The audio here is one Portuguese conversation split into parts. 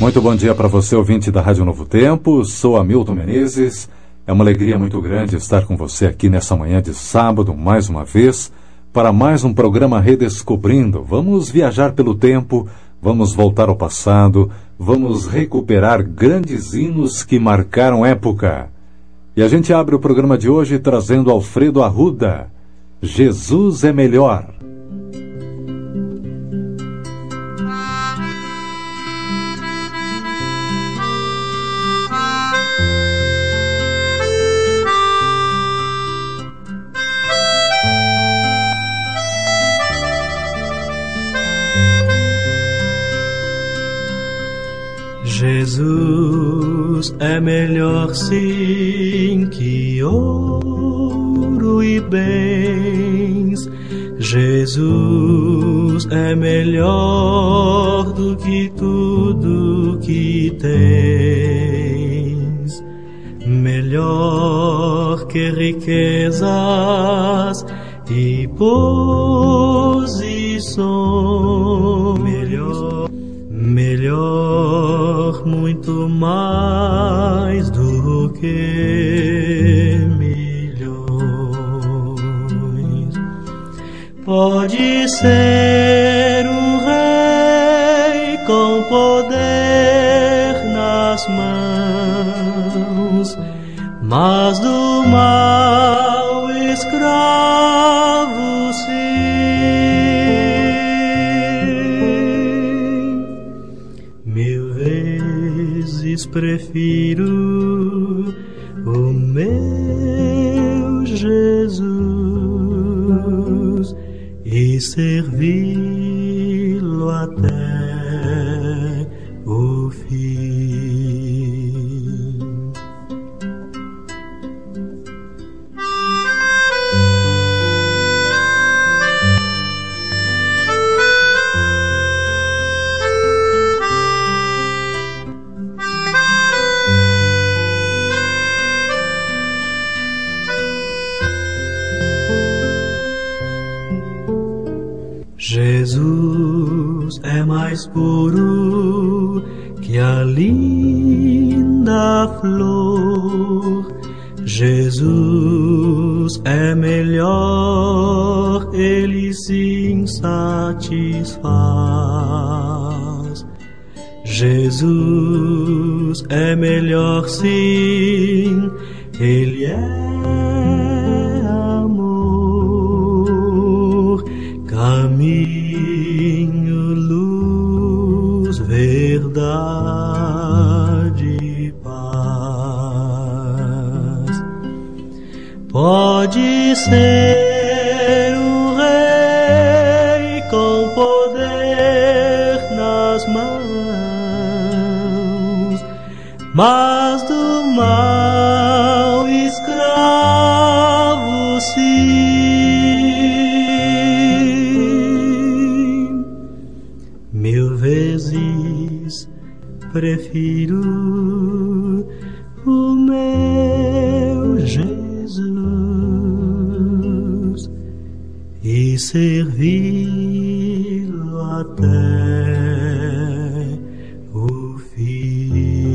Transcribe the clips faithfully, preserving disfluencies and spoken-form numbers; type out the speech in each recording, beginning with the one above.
Muito bom dia para você, ouvinte da Rádio Novo Tempo. Sou Hamilton Menezes. É uma alegria muito grande estar com você aqui nessa manhã de sábado, mais uma vez, para mais um programa Redescobrindo. Vamos viajar pelo tempo, vamos voltar ao passado, vamos recuperar grandes hinos que marcaram época. E a gente abre o programa de hoje trazendo Alfredo Arruda. Jesus é melhor. Jesus é melhor sim que ouro e bens. Jesus é melhor do que tudo que tens. Melhor que riquezas e posições. Melhor, melhor, muito mais do que milhões. Pode ser o rei com poder nas mãos, mas do mal escravo sim. Mil vezes prefiro o meu Jesus e servi-lo até o fim. Jesus é mais puro que a linda flor. Jesus é melhor, ele sim satisfaz. Jesus é melhor sim, ele é caminho, luz, verdade e paz. Pode ser o rei com poder nas mãos, mas do mal escravo sim. Mil vezes prefiro o meu Jesus e servi-lo até o fim.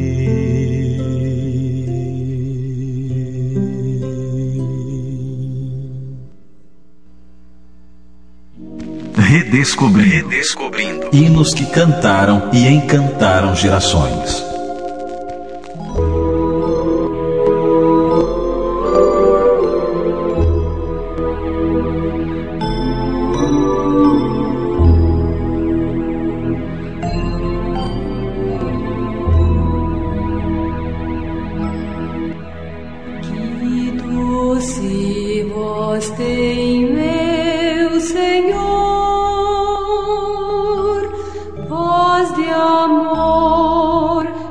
Redescobrindo. Redescobrindo. Hinos que cantaram e encantaram gerações. Que doce voz tem, meu Senhor, voz de amor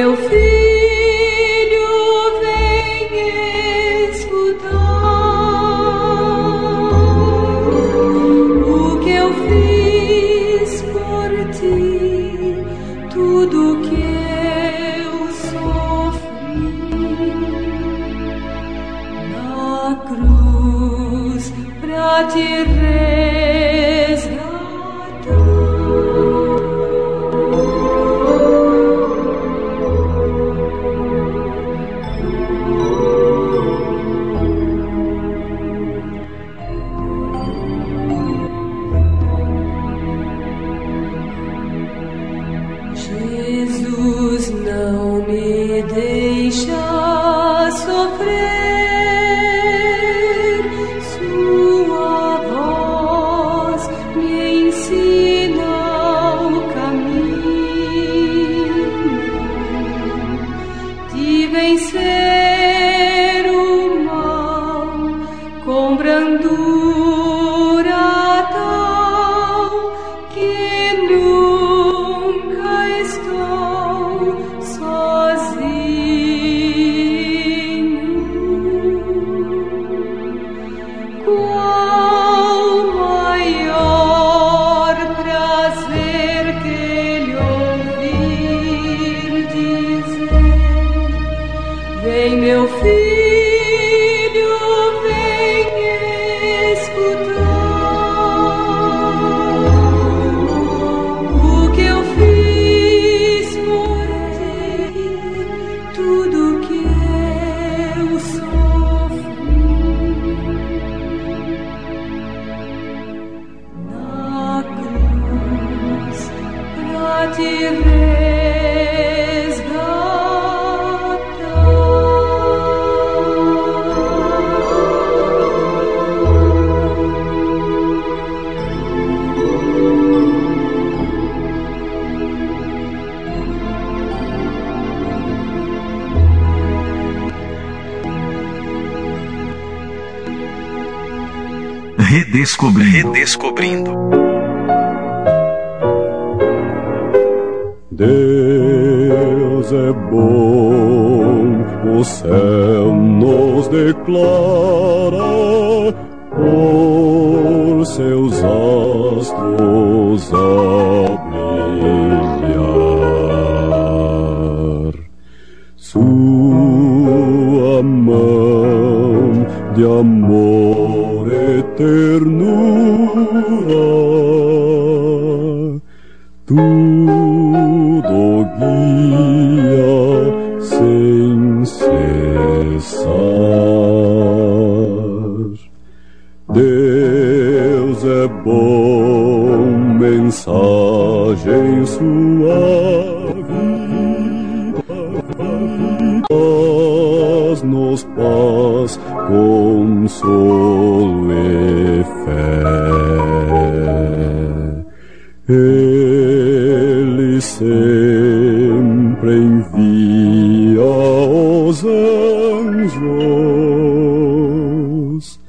meu filho, vem escutar o que eu fiz por ti, tudo que eu sofri na cruz pra te resgatar. Jesus não me deixa sofrer, sua voz me ensina o caminho de vencer o mal com brandura tal que nunca estou sozinho. Qual maior prazer que ele ouvir dizer: vem meu filho, vem escutar o que eu fiz por ti, tudo que eu sofri na cruz pra te Redescobrindo. Redescobrindo. Deus é bom, o céu nos declara, por seus astros a brilhar. Sua mão de amor e ternura tudo guia sem cessar. Deus é bom, mensagem suave, paz-nos paz, consolo e fé. Ele sempre envia os anjos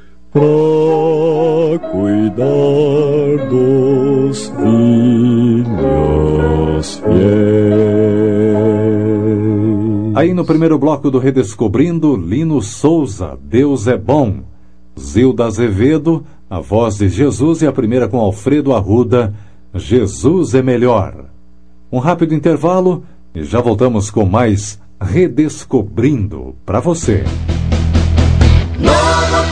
para cuidar dos filhos fiéis. Aí no primeiro bloco do Redescobrindo, Lino Souza, Deus é Bom. Zilda Azevedo, A Voz de Jesus, e a primeira com Alfredo Arruda, Jesus é Melhor. Um rápido intervalo e já voltamos com mais Redescobrindo para você. Novo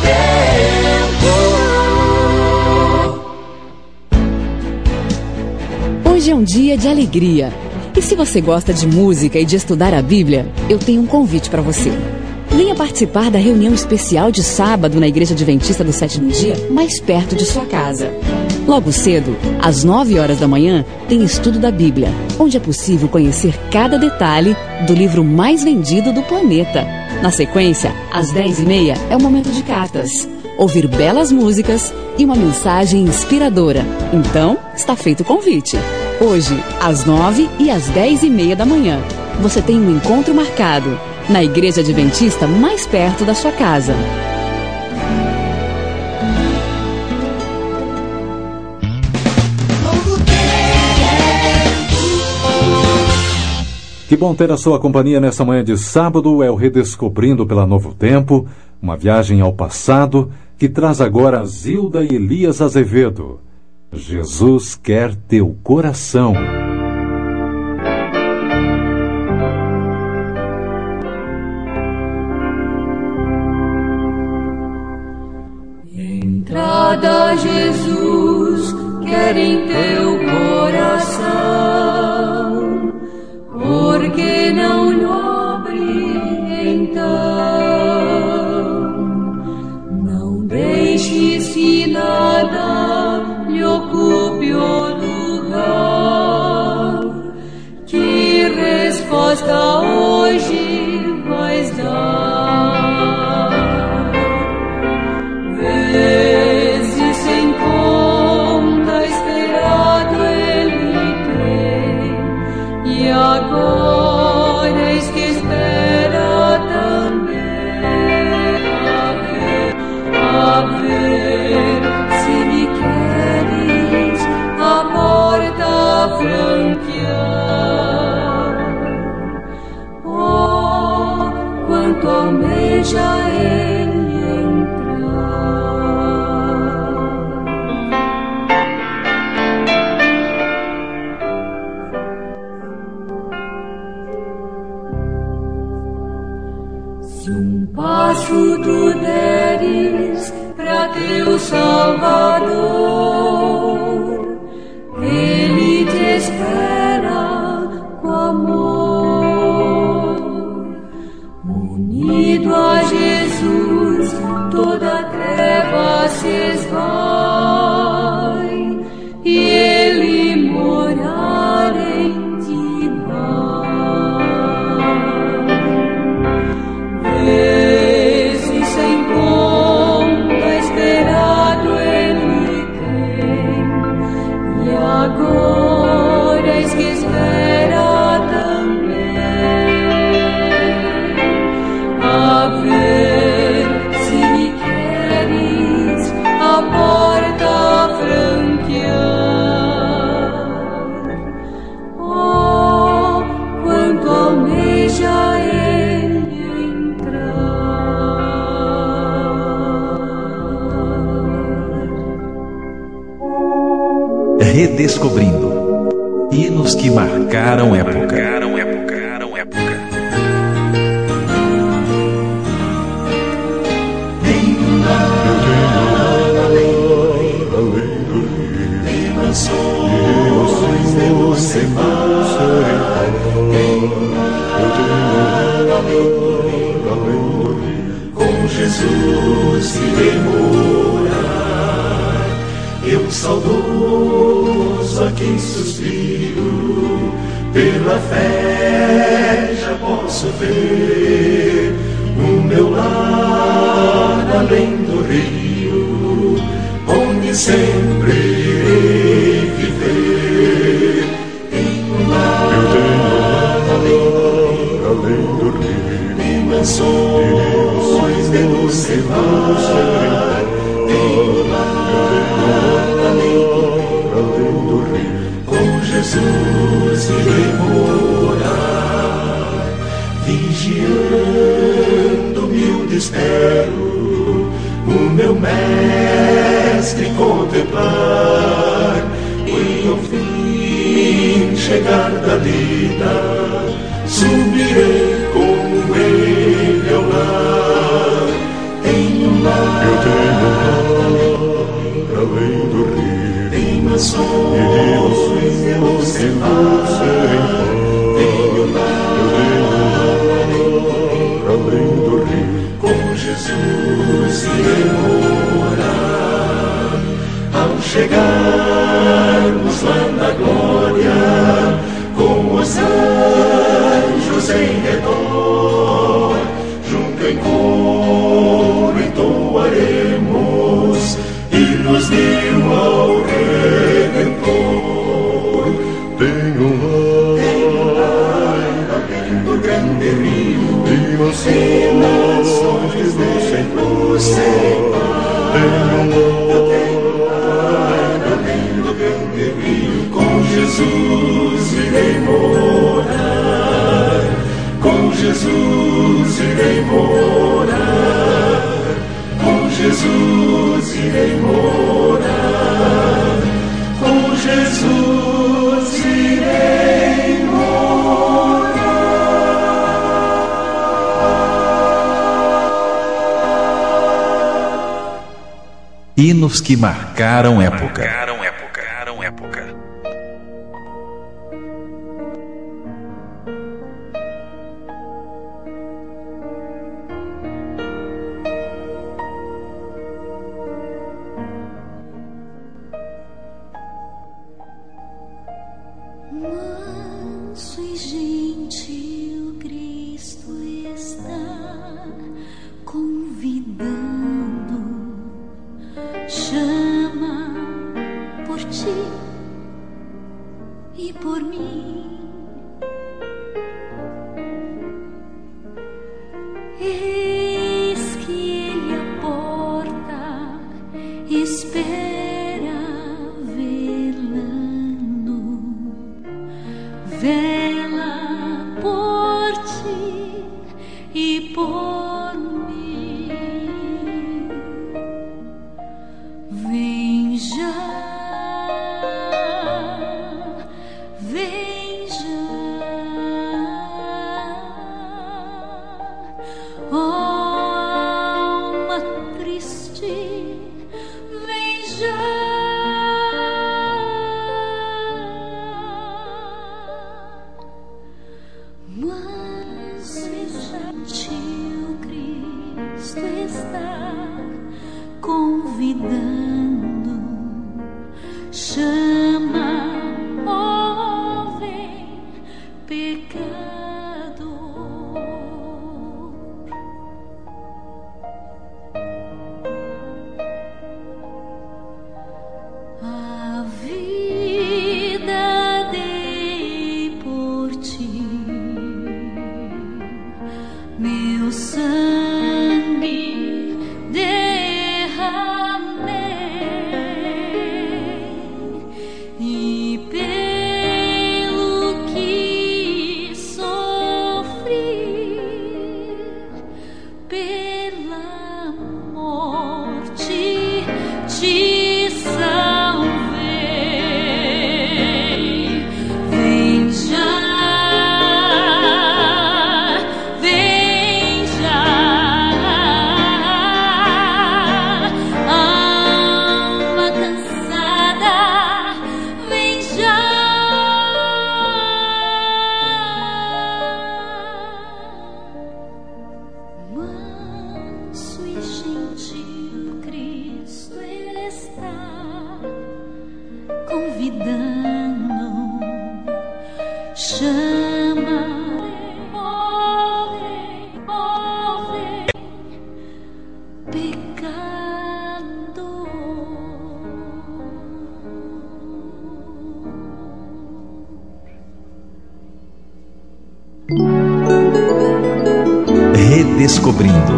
tempo. Hoje é um dia de alegria. E se você gosta de música e de estudar a Bíblia, eu tenho um convite para você. Venha participar da reunião especial de sábado na Igreja Adventista do Sétimo Dia, mais perto de sua casa. Logo cedo, às nove horas da manhã, tem estudo da Bíblia, onde é possível conhecer cada detalhe do livro mais vendido do planeta. Na sequência, às dez e meia, é o momento de cartas, ouvir belas músicas e uma mensagem inspiradora. Então, está feito o convite. Hoje, às nove e às dez e meia da manhã, você tem um encontro marcado na Igreja Adventista mais perto da sua casa. Que Que bom ter a sua companhia nessa manhã de sábado. É o Redescobrindo pela Novo Tempo, uma viagem ao passado que traz agora Zilda e Elias Azevedo. Jesus quer teu coração. Entrada, Jesus, quer em teu coração, porque não lhe abre então. Não deixes que nada lhe ocupe o lugar. Que resposta hoje vais dar? Vezes sem conta esperado ele tem, e agora eis que espera também. A ver, a ver, se me queres a porta franquear. Oh, quanto almeja ele passo tu deres pra teu Salvador, ele te espera com amor. Unido a Jesus, toda treva se esvai, e ele morar em ti vai. Vezes sem conta esperado ele tem, e agora eis que espera também. A ver, se me queres a porta franquear. Oh, quanto almeja ele Redescobrindo hinos que marcaram época. Marcaram época. Tem mansões de você mar, com Jesus irei morar. Eu saudoso a quem suspiro, pela fé já posso ver o meu lar além do rio, onde sempre irei viver. Em um lar além do rio, em mansões de luz e mar. Em um lar além do rio, com Jesus irei morar. Vigiando humilde espero o meu mestre contemplar, e ao fim chegar da lida, subirei com ele ao lar. Em um lar além do rio, tem mansões de luz e mar. Tem um lar além do rio, com Jesus irei morar. Ao chegarmos lá na glória, com os anjos em redor, junto em coro entoaremos hinos mil ao Redentor. Tem um lar além do grande rio, e mansões de luz e mar. Tem um lar além do grande rio, com Jesus irei morar. Hinos que marcaram época. Marcaram época. Marcaram época. Manso e gentil Cristo está convidando, chama por ti e por mim. Eis que Ele à porta espera velando, vela por ti e por mim. Vem já, vem já, oh, alma triste, vem já. Manso e gentil Cristo está convidando, chama, oh, vem, pecador. A vida dei por ti, meu sangue derramei, e pelo que sofri, pela morte te salvei. Vem já, vem já, alma cansada, vem já. Manso e gentil Cristo está convidando, chama, oh, vem, oh, vem, pecador. Redescobrindo.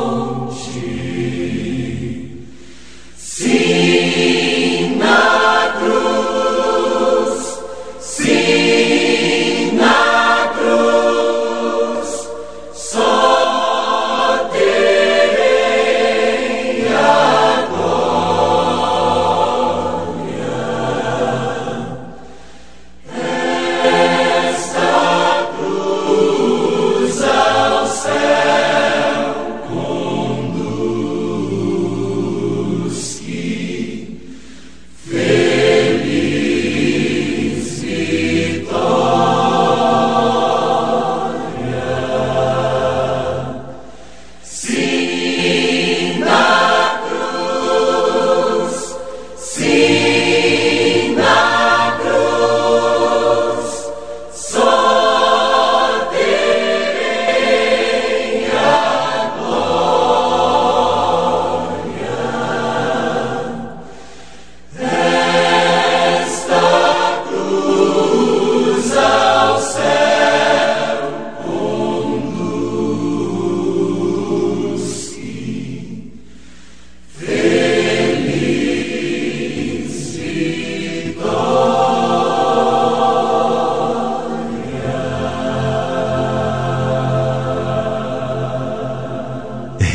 Sim, na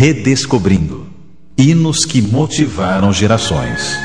Redescobrindo. Hinos que motivaram gerações.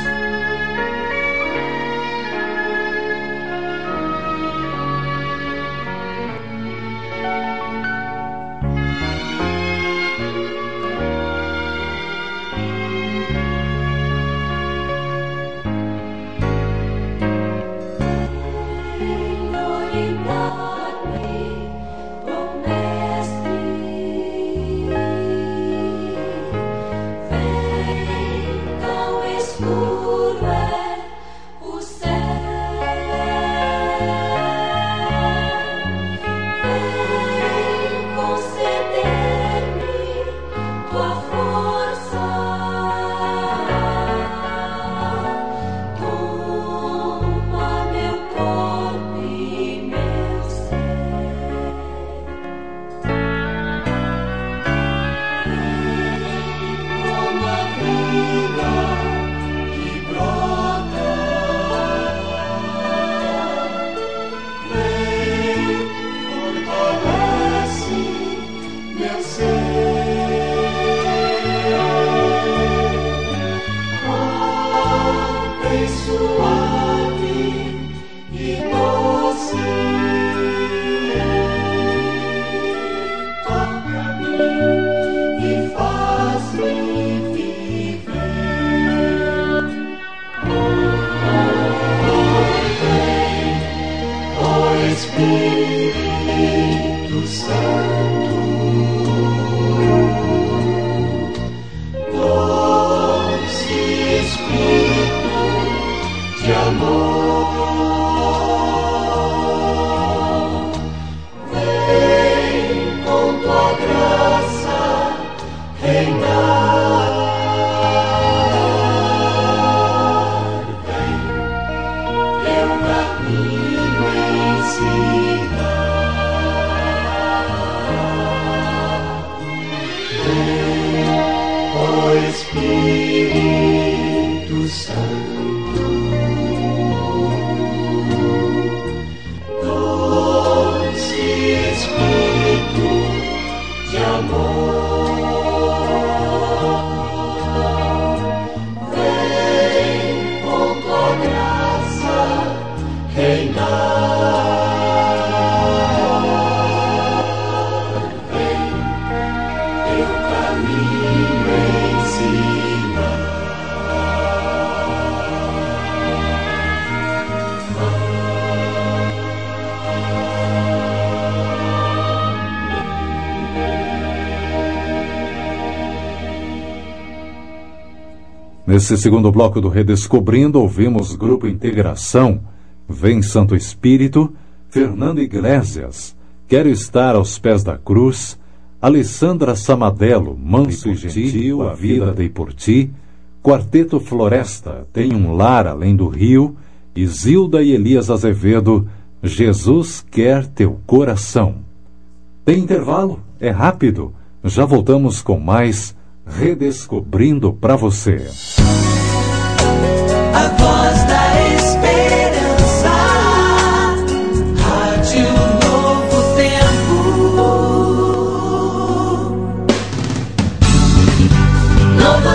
Nesse segundo bloco do Redescobrindo, ouvimos Grupo Integração, Vem Santo Espírito, Fernando Iglesias, Quero Estar aos Pés da Cruz, Alessandra Samadello, Manso e Gentil, A Vida Dei por Ti, Quarteto Floresta, Tem um Lar Além do Rio, Isilda e Elias Azevedo, Jesus Quer Teu Coração. Tem intervalo? É rápido. Já voltamos com mais Redescobrindo para você. A voz da esperança, Rádio Novo Tempo. Novo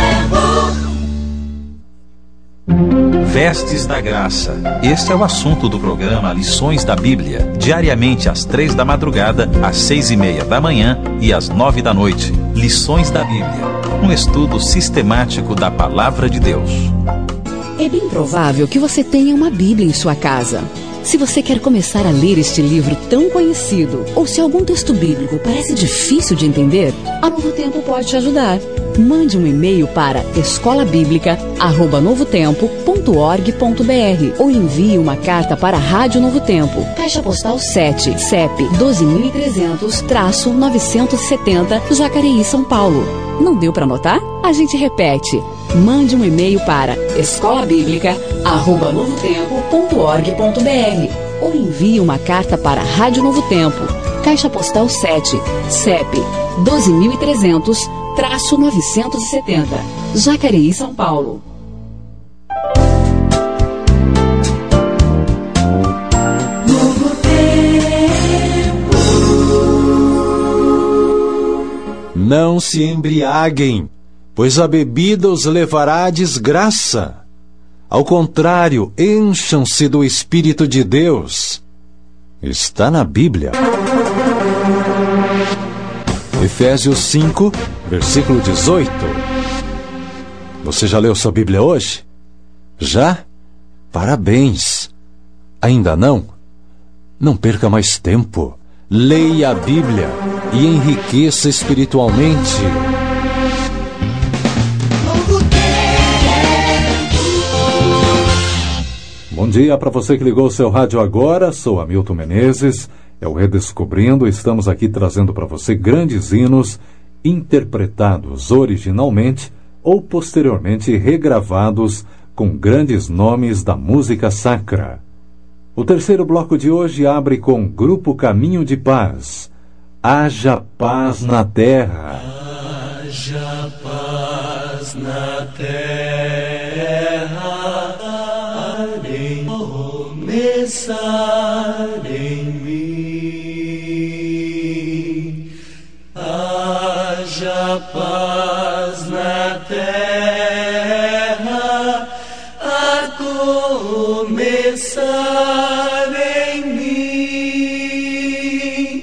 Tempo. Vestes da Graça. Este é o assunto do programa Lições da Bíblia, diariamente às três da madrugada, às seis e meia da manhã e às nove da noite. Lições da Bíblia, um estudo sistemático da Palavra de Deus. É bem provável que você tenha uma Bíblia em sua casa. Se você quer começar a ler este livro tão conhecido, ou se algum texto bíblico parece difícil de entender, a Novo Tempo pode te ajudar. Mande um e-mail para escola bíblica arroba novo tempo ponto org ponto br ou envie uma carta para a Rádio Novo Tempo, Caixa Postal sete, C E P doze mil e trezentos, novecentos e setenta, Jacareí, São Paulo. Não deu para anotar? A gente repete. Mande um e-mail para escola bíblica arroba novo tempo ponto org ponto br ou envie uma carta para a Rádio Novo Tempo, Caixa Postal sete, C E P doze mil e trezentos, novecentos e setenta, Jacareí, São Paulo. Não se embriaguem, pois a bebida os levará à desgraça. Ao contrário, encham-se do Espírito de Deus. Está na Bíblia. Efésios cinco, versículo dezoito. Você já leu sua Bíblia hoje? Já? Parabéns! Ainda não? Não perca mais tempo. Leia a Bíblia e enriqueça espiritualmente. Bom dia para você que ligou o seu rádio agora. Sou Hamilton Menezes. É o Redescobrindo. Estamos aqui trazendo para você grandes hinos interpretados originalmente ou posteriormente regravados com grandes nomes da música sacra. O terceiro bloco de hoje abre com Grupo Caminho de Paz. Haja paz na terra. Haja paz na terra, em começar em mim. Haja paz na terra, a começar em mim.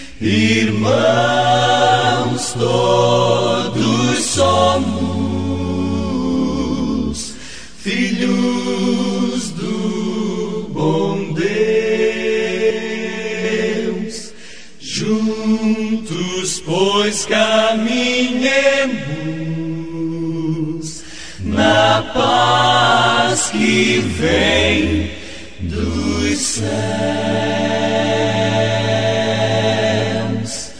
Irmãos, todos somos filhos do bom Deus. Juntos, pois, caminhemos na paz que vem dos céus.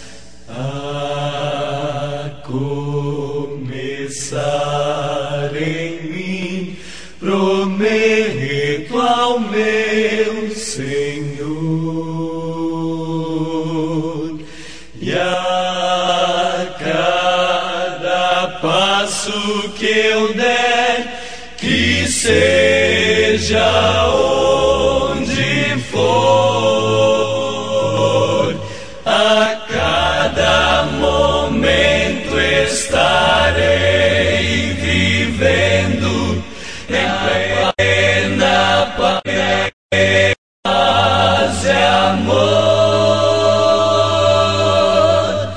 A começar em mim, prometo ao meu Senhor, e a cada passo que eu der, que seja onde for, a cada momento estarei vivendo em plena paz e amor.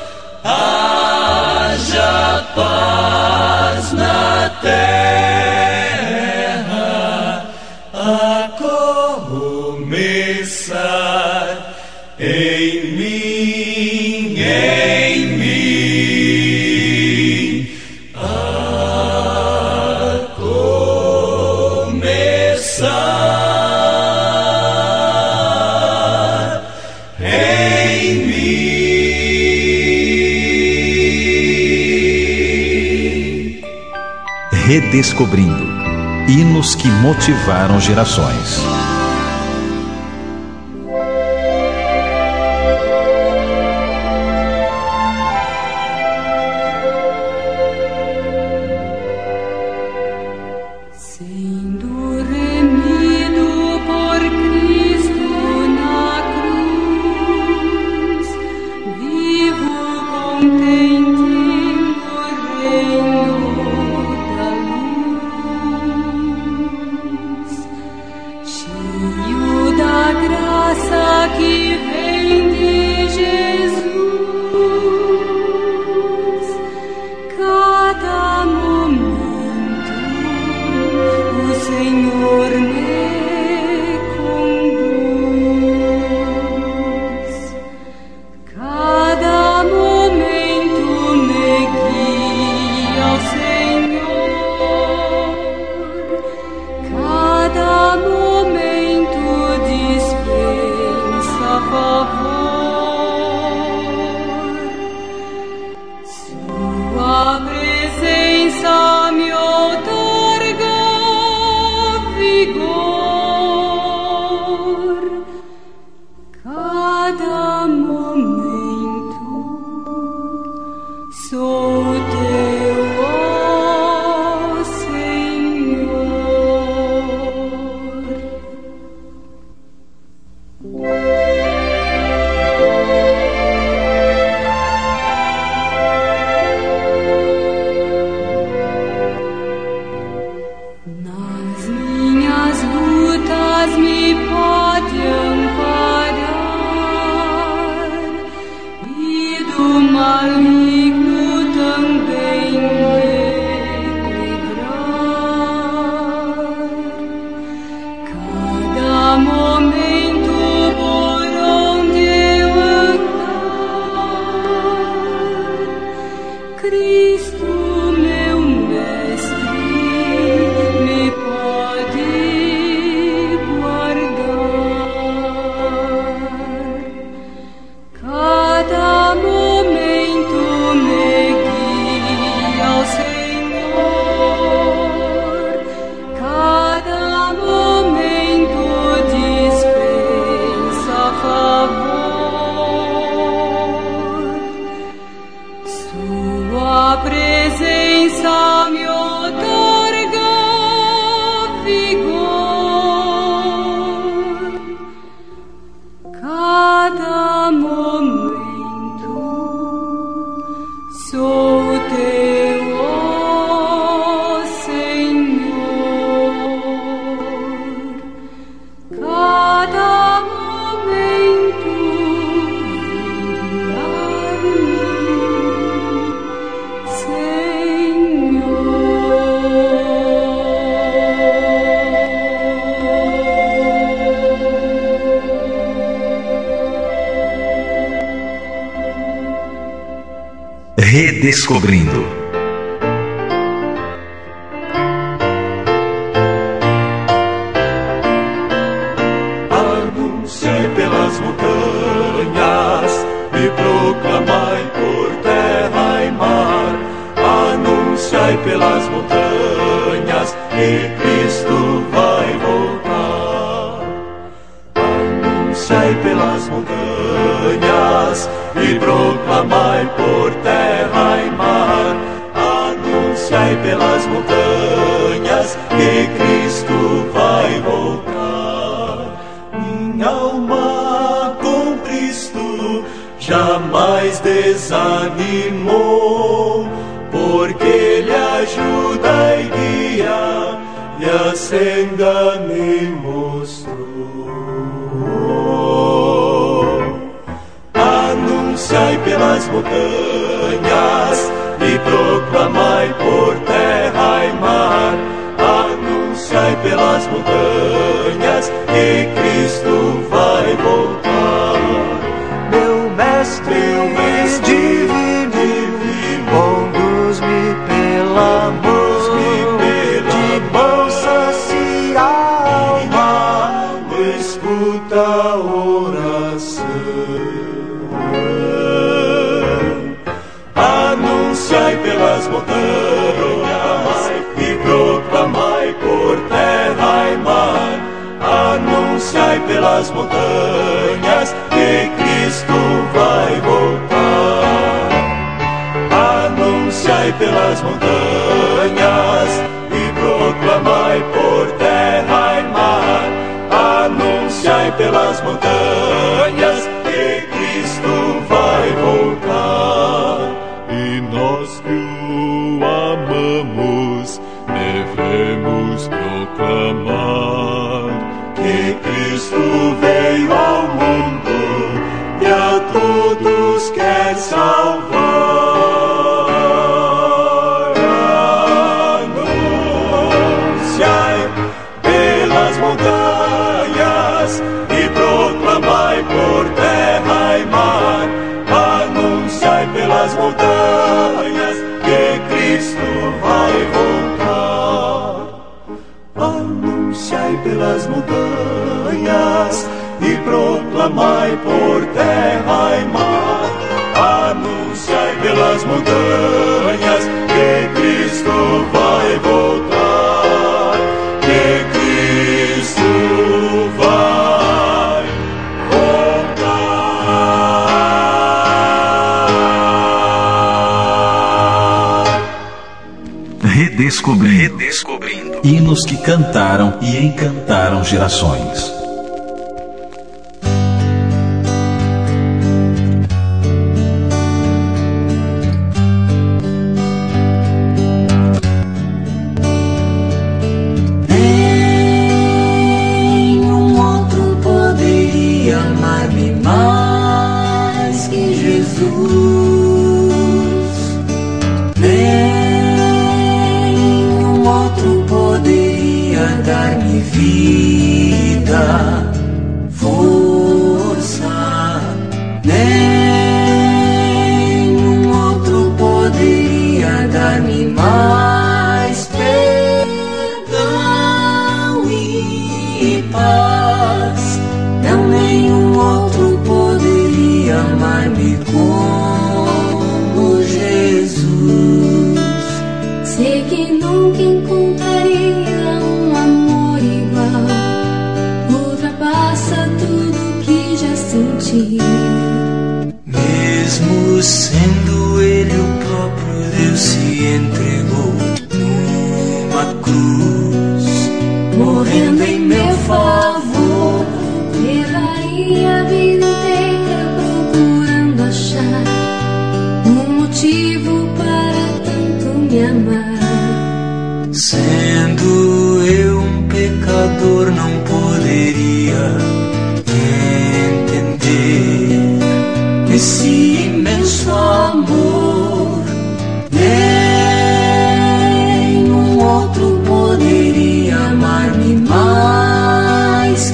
Haja paz na terra, a começar em mim, em mim, a começar em mim. Redescobrindo hinos que motivaram gerações. Sendo remido por Cristo na cruz, vivo contente no reino da luz. Redescobrindo. Anunciai pelas montanhas e proclamai por terra e mar. Anunciai pelas montanhas que Cristo vai voltar. Anunciai pelas montanhas e proclamai por terra e mar. Anunciai pelas montanhas que Cristo vai voltar. Minha alma com Cristo jamais desanimou, porque Ele ajuda e guia e a senda me mostrou. Anunciai pelas montanhas e proclamai por terra e mar. Anunciai pelas montanhas que Cristo vai voltar. Meu mestre, meu mestre divino, divino, conduz-me pela mão, de bom sacia a alma, escuta a oração. Anunciai pelas montanhas e proclamai por terra e mar. Anunciai pelas montanhas que Cristo vai voltar. Anunciai pelas montanhas e proclamai por terra e mar. Anunciai pelas montanhas que Cristo vai voltar. E nós que o amamos devemos proclamar que Cristo veio ao mundo e a todos quer salvar. Anunciai pelas montanhas e proclamai por terra e mar. Anunciai pelas montanhas que Cristo vai voltar. Anunciai pelas montanhas e proclamai por terra e mar. Anunciai pelas montanhas que Cristo vai voltar. Que Cristo vai voltar. Redescobrindo. Redescobrindo. Hinos que cantaram e encantaram gerações. Nenhum outro poderia amar-me mais que Jesus. Nenhum outro poderia dar-me vida, força. Nenhum outro poderia dar-me mais perdão e paz. Não, nenhum outro poderia amar-me como Jesus. Sei que nunca encontraria um amor igual, ultrapassa tudo que já senti. Mesmo sendo Ele o próprio Deus, se entregou numa cruz, morrendo em meu favor. Levaria a vida inteira procurando achar um motivo para tanto me amar. Sendo eu um pecador, não poderia entender esse imenso amor. Nenhum outro poderia amar-me mais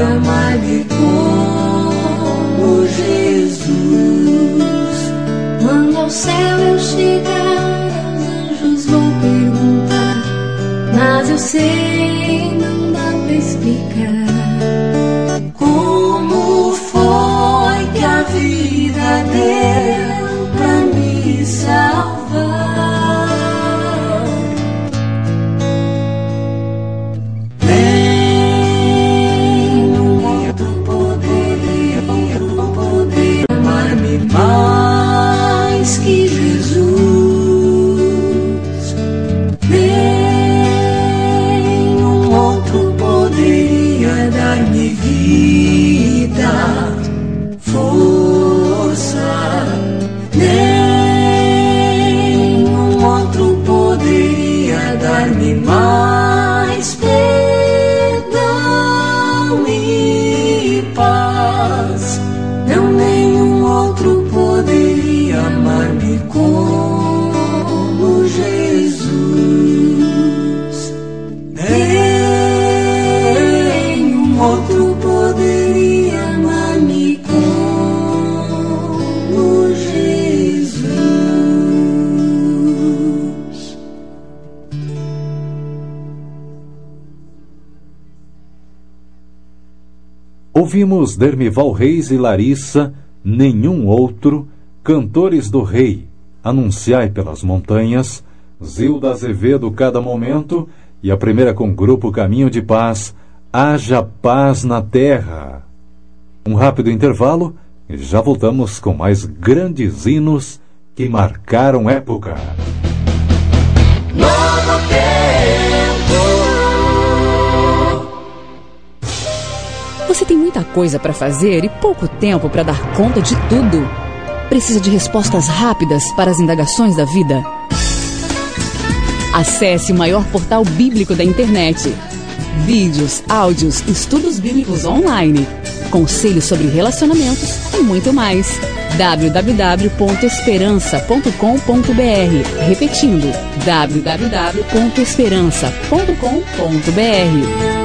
amar-me como Jesus. Quando ao céu eu chegar, aos anjos vou perguntar, mas eu sei, não dá pra explicar como foi que a vida deu pra me salvar. Mais que Jesus, nenhum outro poderia dar-me vida, força, nenhum outro poderia dar-me mais perdão e paz. Não, nenhum outro poderia amar-me como Jesus. Nenhum outro poderia amar-me como Jesus. Ouvimos Dermival Reis e Larissa, Nenhum Outro, Cantores do Rei, Anunciai pelas Montanhas, Zilda Azevedo, Cada Momento, e a primeira com Grupo Caminho de Paz, Haja Paz na Terra. Um rápido intervalo e já voltamos com mais grandes hinos que marcaram época. Novo tempo. Você tem muita coisa para fazer e pouco tempo para dar conta de tudo. Precisa de respostas rápidas para as indagações da vida? Acesse o maior portal bíblico da internet. Vídeos, áudios, estudos bíblicos online, conselhos sobre relacionamentos e muito mais. w w w ponto esperança ponto com ponto b r. Repetindo, w w w ponto esperança ponto com ponto b r.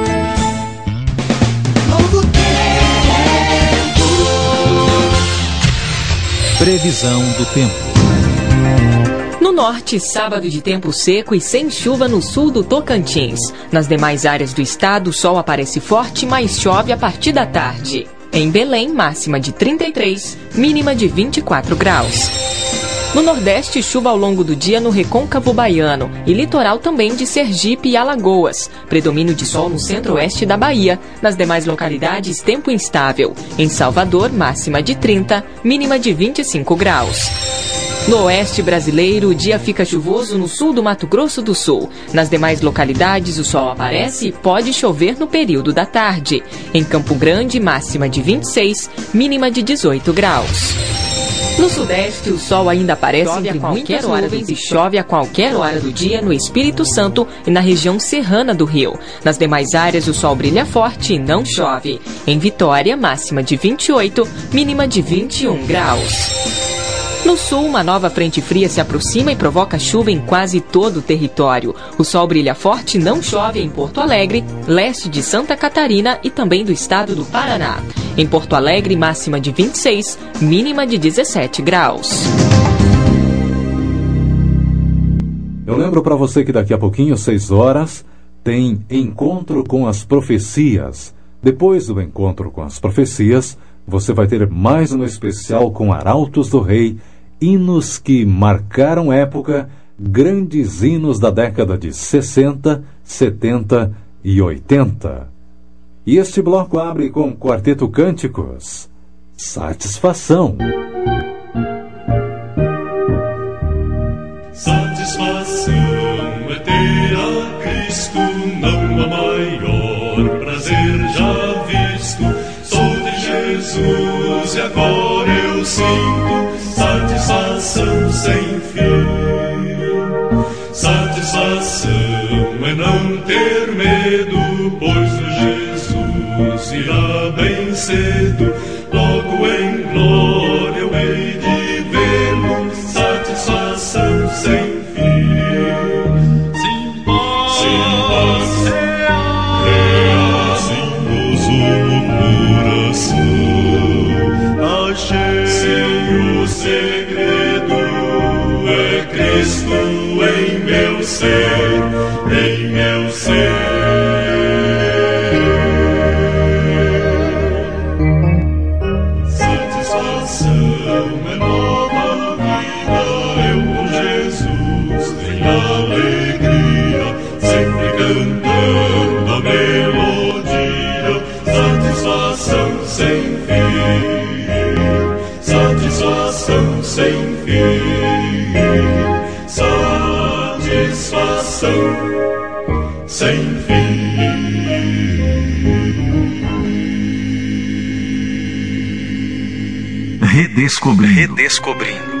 Previsão do tempo. No norte, sábado de tempo seco e sem chuva no sul do Tocantins. Nas demais áreas do estado, o sol aparece forte, mas chove a partir da tarde. Em Belém, máxima de trinta e três, mínima de vinte e quatro graus. No Nordeste, chuva ao longo do dia no Recôncavo Baiano e litoral também de Sergipe e Alagoas. Predomínio de sol no centro-oeste da Bahia. Nas demais localidades, tempo instável. Em Salvador, máxima de trinta, mínima de vinte e cinco graus. No oeste brasileiro, o dia fica chuvoso no sul do Mato Grosso do Sul. Nas demais localidades, o sol aparece e pode chover no período da tarde. Em Campo Grande, máxima de vinte e seis, mínima de dezoito graus. No sudeste, o sol ainda aparece chove entre muitas nuvens e chove a qualquer hora do dia no Espírito Santo e na região serrana do Rio. Nas demais áreas, o sol brilha forte e não chove. Em Vitória, máxima de vinte e oito, mínima de vinte e um graus. No sul, uma nova frente fria se aproxima e provoca chuva em quase todo o território. O sol brilha forte e não chove em Porto Alegre, leste de Santa Catarina e também do estado do Paraná. Em Porto Alegre, máxima de vinte e seis, mínima de dezessete graus. Eu lembro para você que daqui a pouquinho, seis horas, tem Encontro com as Profecias. Depois do Encontro com as Profecias, você vai ter mais um especial com Arautos do Rei, hinos que marcaram época, grandes hinos da década de sessenta, setenta e oitenta. E este bloco abre com Quarteto Cânticos, Satisfação. Satisfação é ter a Cristo, não há maior prazer já visto. Sou de Jesus e agora eu sinto satisfação sem fim. Satisfação é não ter medo, pois o Jesus irá bem cedo. Logo em glória eu hei de vê-lo, satisfação sem fim. Sim, paz, sim, paz, real, sim, gozo no fim, satisfação sem fim. Redescobrindo. Redescobrindo.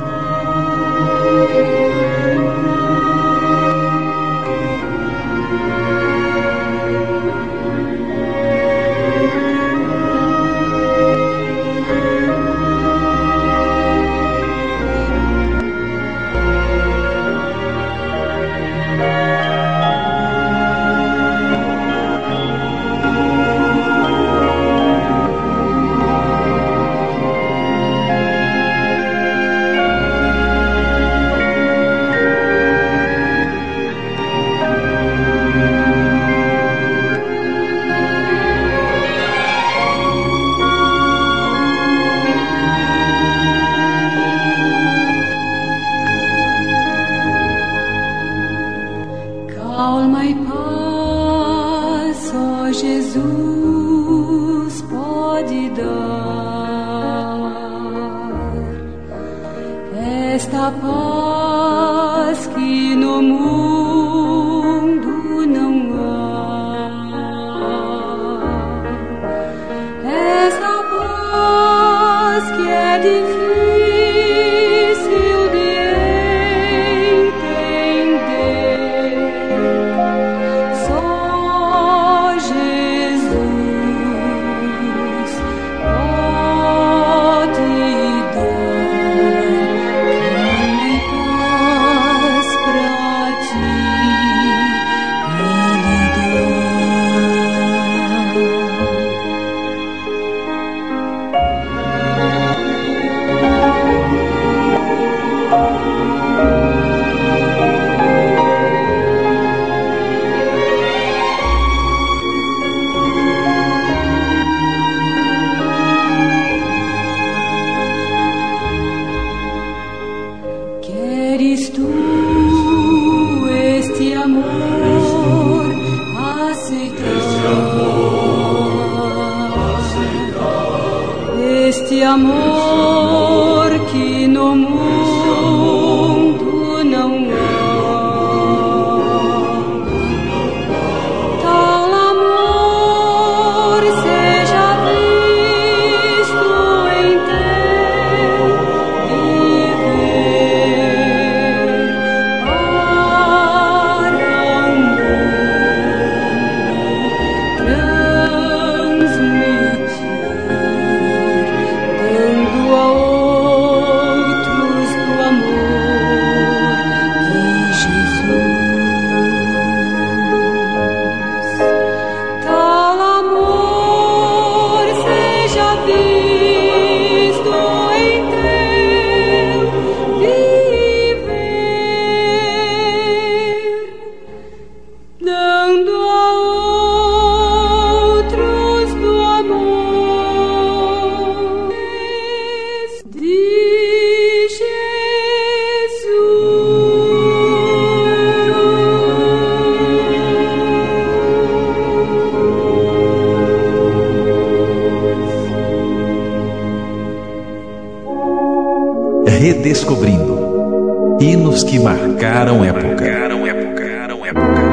Calma e paz, só Jesus pode dar. Esta paz que no mundo não há. Esta paz que é difícil este amor que no mundo não há. Tal amor seja visto em teu viver para o mundo transmitir. Redescobrindo hinos que marcaram época. Marcaram época. Marcaram época.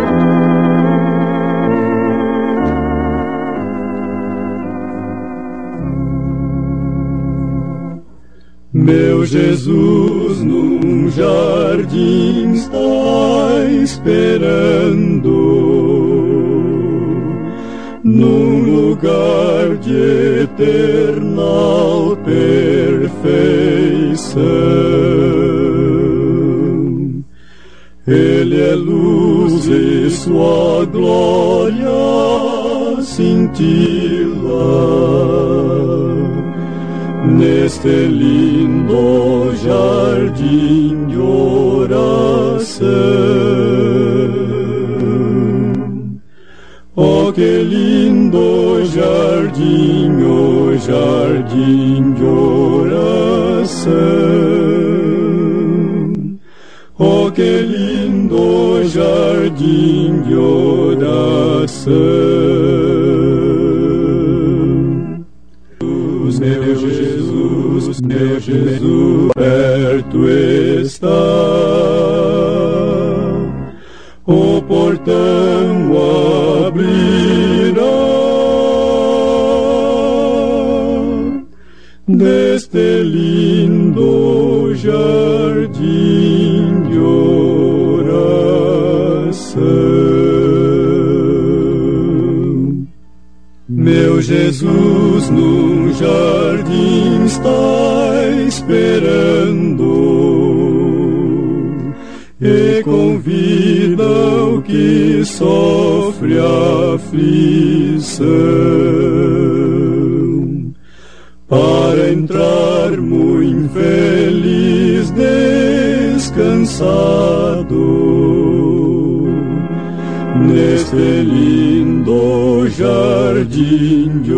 Meu Jesus num jardim está esperando, num lugar de eternal perfeição. Ele é luz e sua glória cintila neste lindo jardim de oração. Oh, que lindo jardim, oh jardim de oração. Oh, que lindo jardim de oração. Meu Jesus, meu Jesus, é está, o portão abrirá deste lindo jardim de oração. Meu Jesus num jardim está esperando e convida o que sofre aflição para entrar muito feliz, descansado neste lindo jardim de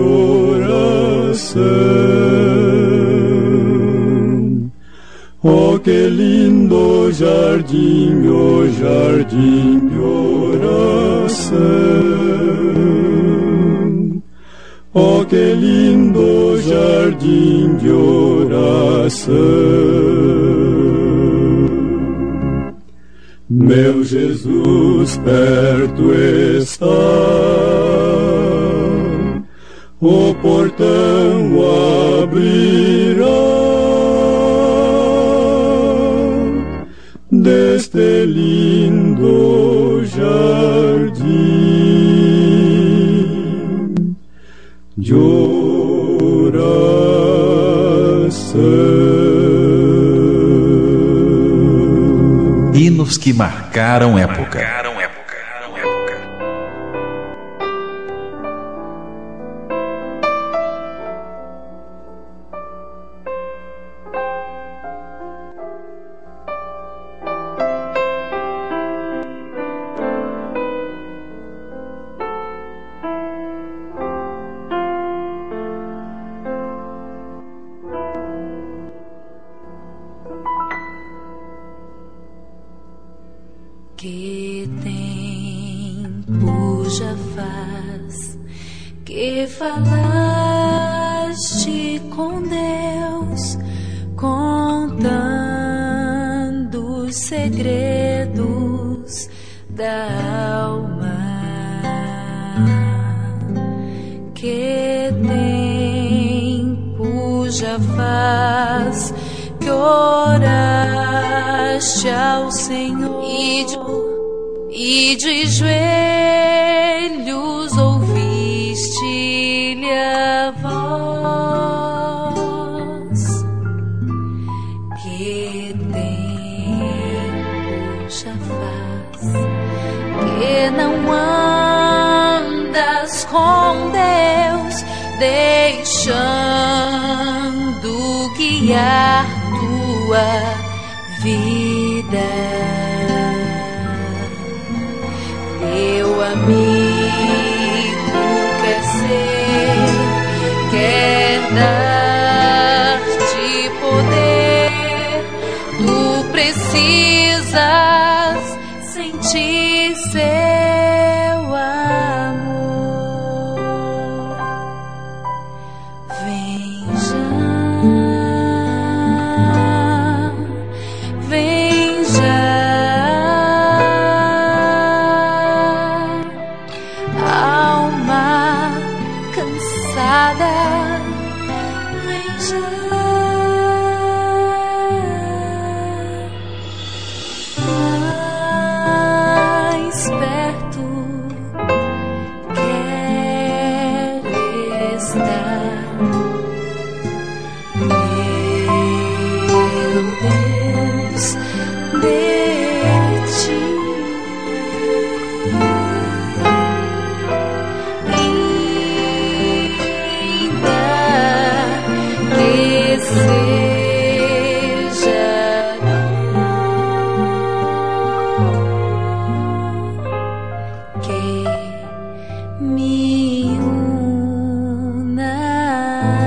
oração. Oh, que lindo jardim, oh jardim de oração. Oh, que lindo jardim de oração. Meu Jesus perto está, o portão abrirá deste lindo jardim de oração. Hinos que marcaram época. Que tempo já faz que falaste com Deus, contando os segredos da alma. Que tempo já faz que oraste ao Senhor e de, e de joelhos ouviste-lhe a voz. Que tempo já faz que não andas com Deus, deixando guiar tua vida. Teu amigo quer ser, quer dar-te poder. Tu precisas sentir seu amor. Vem já, vem já. Vem já, mais perto quer estar, meu Deus, de ti. Seja que me una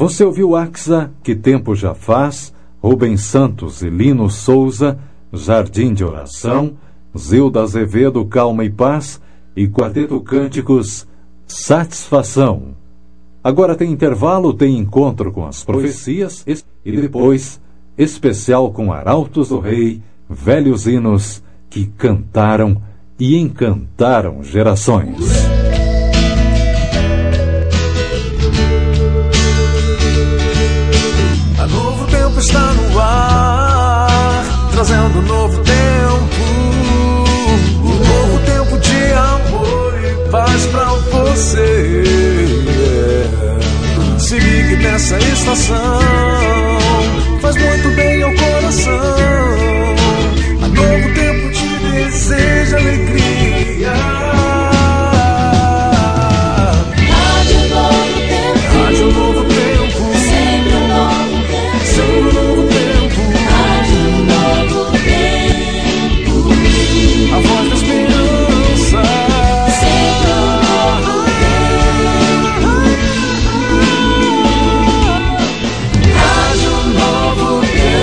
Você ouviu Axa, Que Tempo Já Faz, Rubens Santos e Lino Souza, Jardim de Oração, Zilda Azevedo, Calma e Paz, e Quarteto Cânticos, Satisfação. Agora tem intervalo, tem encontro com as profecias e depois especial com Arautos do Rei, velhos hinos que cantaram e encantaram gerações. A Novo Tempo está no ar, trazendo um novo tempo, um novo tempo de amor e paz pra você. Se ligue nessa estação, faz muito bem ao coração. A Novo Tempo te deseja alegria. Rádio Novo Tempo, Rádio Novo Tempo, sempre um novo tempo, sempre um novo tempo. Rádio Novo Tempo, A voz da esperança, sempre um novo tempo, Rádio Novo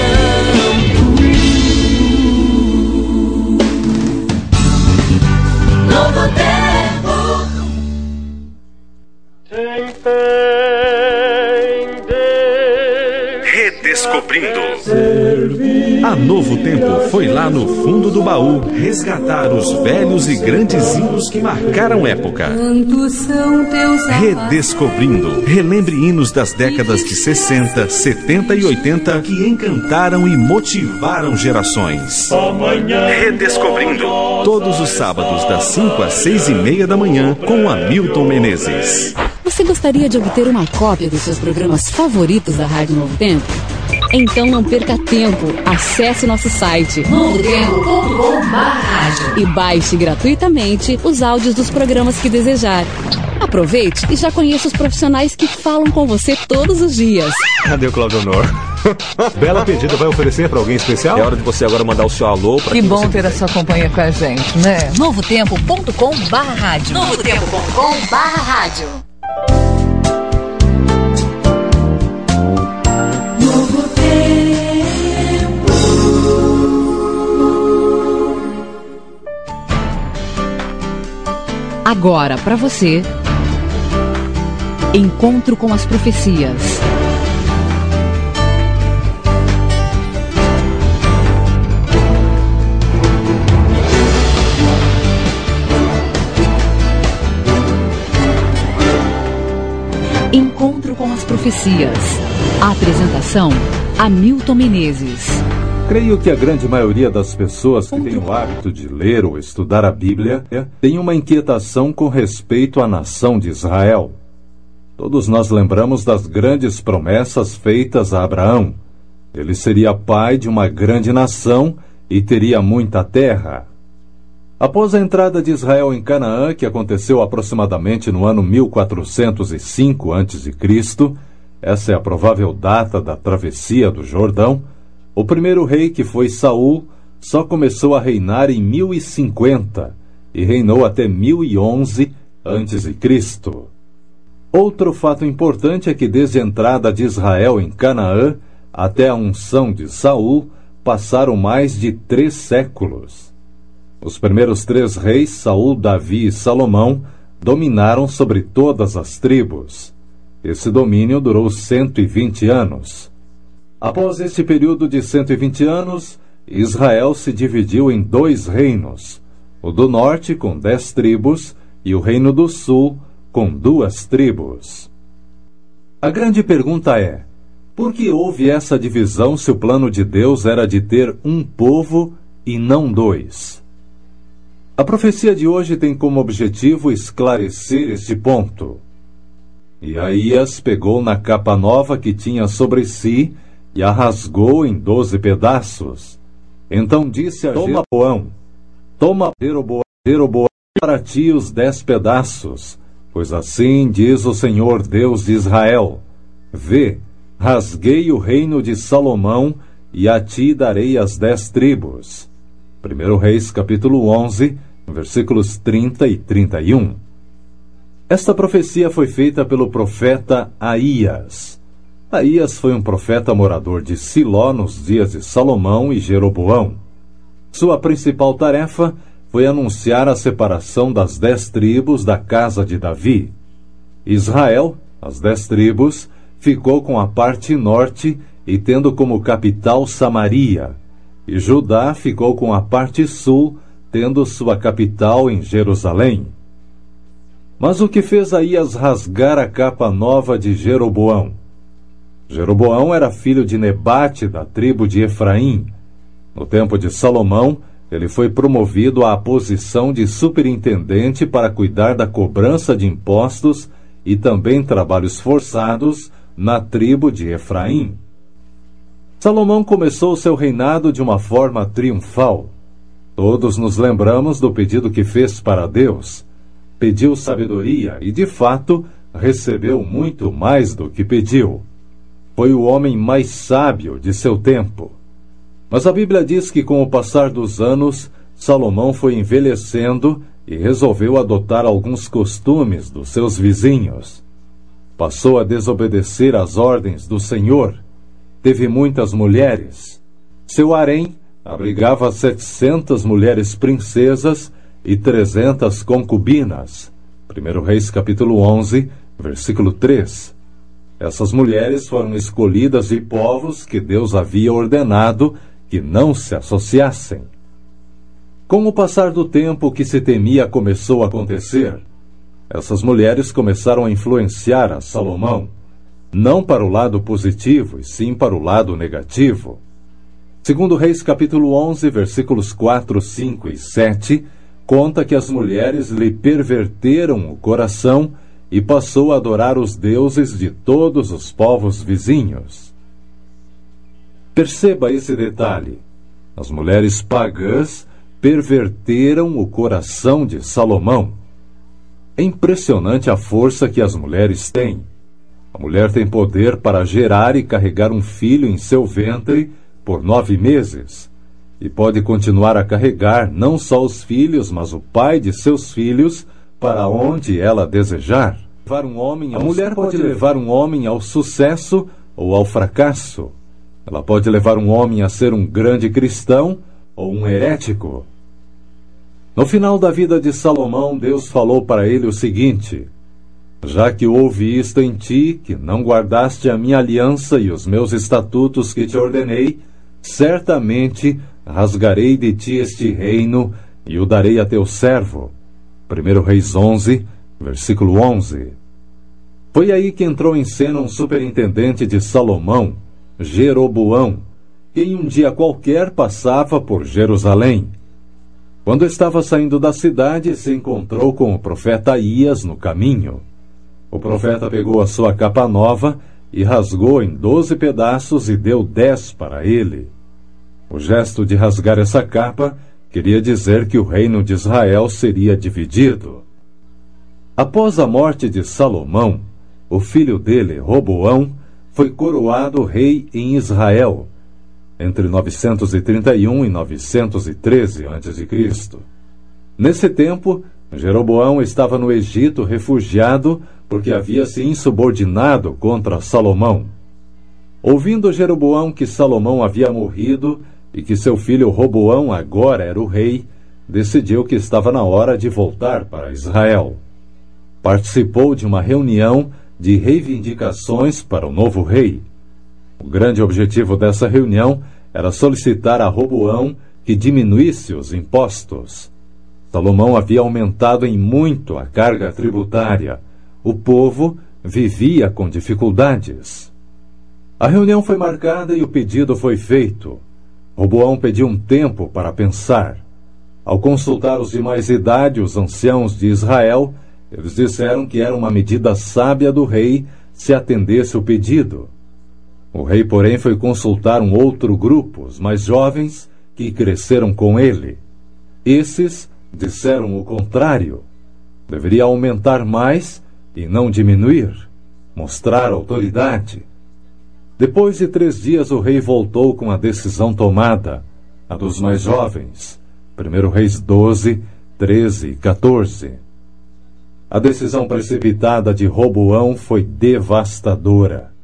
Tempo, Novo Tempo. Tem fé em Deus. Redescobrindo. A Novo Tempo foi lá no fundo do baú resgatar os velhos e grandes hinos que marcaram época. Quantos são teus Redescobrindo. Relembre hinos das décadas de sessenta, setenta e oitenta que encantaram e motivaram gerações. Amanhã Redescobrindo. Todos os sábados, das cinco às seis e meia da manhã, com Hamilton Menezes. Você gostaria de obter uma cópia dos seus programas favoritos da Rádio Novo Tempo? Então não perca tempo. Acesse nosso site novo tempo ponto com barra rádio e baixe gratuitamente os áudios dos programas que desejar. Aproveite e já conheça os profissionais que falam com você todos os dias. Cadê o Claudio Honor? Bela pedida, vai oferecer para alguém especial? É hora de você agora mandar o seu alô para Que bom ter a sua companhia com a gente, né? novo tempo ponto com barra rádio. novo tempo ponto com barra rádio. Novo Tempo. Agora para você, Encontro com as Profecias. Encontro com as Profecias. A apresentação, Hamilton Menezes. Creio que a grande maioria das pessoas que tem o hábito de ler ou estudar a Bíblia tem uma inquietação com respeito à nação de Israel. Todos nós lembramos das grandes promessas feitas a Abraão. Ele seria pai de uma grande nação e teria muita terra. Após a entrada de Israel em Canaã, que aconteceu aproximadamente no ano mil quatrocentos e cinco antes de Cristo, essa é a provável data da travessia do Jordão, o primeiro rei, que foi Saul, só começou a reinar em mil e cinquenta e reinou até mil e onze antes de Cristo. Outro fato importante é que desde a entrada de Israel em Canaã até a unção de Saul passaram mais de três séculos. Os primeiros três reis, Saul, Davi e Salomão, dominaram sobre todas as tribos. Esse domínio durou cento e vinte anos. Após este período de cento e vinte anos, Israel se dividiu em dois reinos, o do norte com dez tribos e o reino do sul com duas tribos. A grande pergunta é, por que houve essa divisão se o plano de Deus era de ter um povo e não dois? A profecia de hoje tem como objetivo esclarecer este ponto. E Aías pegou na capa nova que tinha sobre si e a rasgou em doze pedaços. Então disse a Jeroboão, toma, Jeroboão, Jeroboão, para ti os dez pedaços, pois assim diz o Senhor Deus de Israel, vê, rasguei o reino de Salomão e a ti darei as dez tribos. primeiro Reis, capítulo onze, versículos trinta e trinta e um. Esta profecia foi feita pelo profeta Aías. Aías foi um profeta morador de Siló nos dias de Salomão e Jeroboão. Sua principal tarefa foi anunciar a separação das dez tribos da casa de Davi. Israel, as dez tribos, ficou com a parte norte e tendo como capital Samaria, e Judá ficou com a parte sul, tendo sua capital em Jerusalém. Mas o que fez Aías rasgar a capa nova de Jeroboão? Jeroboão era filho de Nebate, da tribo de Efraim. No tempo de Salomão, ele foi promovido à posição de superintendente para cuidar da cobrança de impostos e também trabalhos forçados na tribo de Efraim. Salomão começou seu reinado de uma forma triunfal. Todos nos lembramos do pedido que fez para Deus. Pediu sabedoria e, de fato, recebeu muito mais do que pediu. Foi o homem mais sábio de seu tempo. Mas a Bíblia diz que, com o passar dos anos, Salomão foi envelhecendo e resolveu adotar alguns costumes dos seus vizinhos. Passou a desobedecer às ordens do Senhor. Teve muitas mulheres. Seu harém abrigava setecentas mulheres princesas e trezentas concubinas. primeiro Reis capítulo onze, versículo três. Essas mulheres foram escolhidas de povos que Deus havia ordenado que não se associassem. Com o passar do tempo, o que se temia começou a acontecer. Essas mulheres começaram a influenciar a Salomão, não para o lado positivo, e sim para o lado negativo. Segundo Reis capítulo onze, versículos quatro, cinco e sete, conta que as mulheres lhe perverteram o coração e passou a adorar os deuses de todos os povos vizinhos. Perceba esse detalhe. As mulheres pagãs perverteram o coração de Salomão. É impressionante a força que as mulheres têm. A mulher tem poder para gerar e carregar um filho em seu ventre por nove meses. E pode continuar a carregar não só os filhos, mas o pai de seus filhos para onde ela desejar. Um homem a mulher pode levar um homem ao sucesso ou ao fracasso. Ela pode levar um homem a ser um grande cristão ou um herético. No final da vida de Salomão, Deus falou para ele o seguinte: já que houve isto em ti, que não guardaste a minha aliança e os meus estatutos que te ordenei, certamente rasgarei de ti este reino e o darei a teu servo. primeiro Reis onze, versículo onze. Foi aí que entrou em cena um superintendente de Salomão, Jeroboão, que em um dia qualquer passava por Jerusalém. Quando estava saindo da cidade, se encontrou com o profeta Aías no caminho. O profeta pegou a sua capa nova e rasgou em doze pedaços e deu dez para ele. O gesto de rasgar essa capa queria dizer que o reino de Israel seria dividido. Após a morte de Salomão, o filho dele, Roboão, foi coroado rei em Israel, entre novecentos e trinta e um e novecentos e treze antes de Cristo Nesse tempo, Jeroboão estava no Egito refugiado porque havia se insubordinado contra Salomão. Ouvindo Jeroboão que Salomão havia morrido e que seu filho Roboão agora era o rei, decidiu que estava na hora de voltar para Israel. Participou de uma reunião de reivindicações para o novo rei. O grande objetivo dessa reunião era solicitar a Roboão que diminuísse os impostos. Salomão havia aumentado em muito a carga tributária. O povo vivia com dificuldades. A reunião foi marcada e o pedido foi feito. Roboão pediu um tempo para pensar. Ao consultar os de mais idade, os anciãos de Israel, eles disseram que era uma medida sábia do rei se atendesse o pedido. O rei, porém, foi consultar um outro grupo, os mais jovens, que cresceram com ele. Esses disseram o contrário. Deveria aumentar mais e não diminuir, mostrar autoridade. Depois de três dias, o rei voltou com a decisão tomada, a dos mais jovens. primeiro Reis doze, treze e quatorze. A decisão precipitada de Roboão foi devastadora.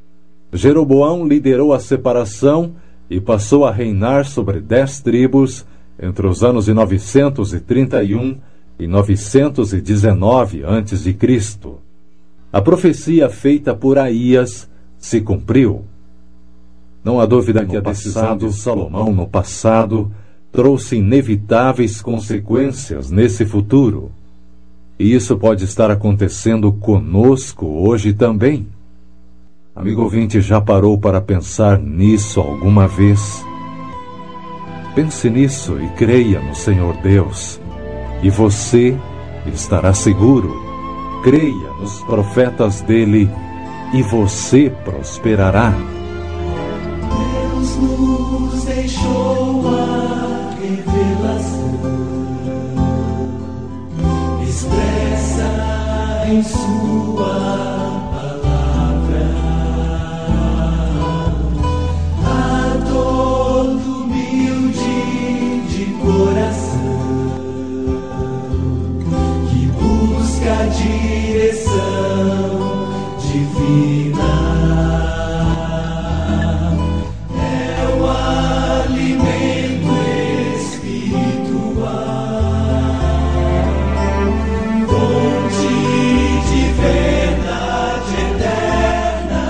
Jeroboão liderou a separação e passou a reinar sobre dez tribos entre os anos de novecentos e trinta e um e novecentos e dezenove antes de Cristo. A profecia feita por Aías se cumpriu. Não há dúvida que a decisão de Salomão no passado trouxe inevitáveis consequências nesse futuro. E isso pode estar acontecendo conosco hoje também. Amigo ouvinte, já parou para pensar nisso alguma vez? Pense nisso e creia no Senhor Deus, e você estará seguro. Creia nos profetas dele, e você prosperará. Deus nos deixou a revelação expressa em sua a direção divina é o alimento espiritual, fonte de verdade eterna,